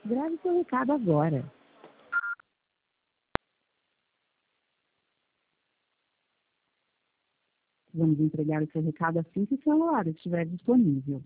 Grave seu recado agora. Vamos entregar o seu recado assim que o celular estiver disponível.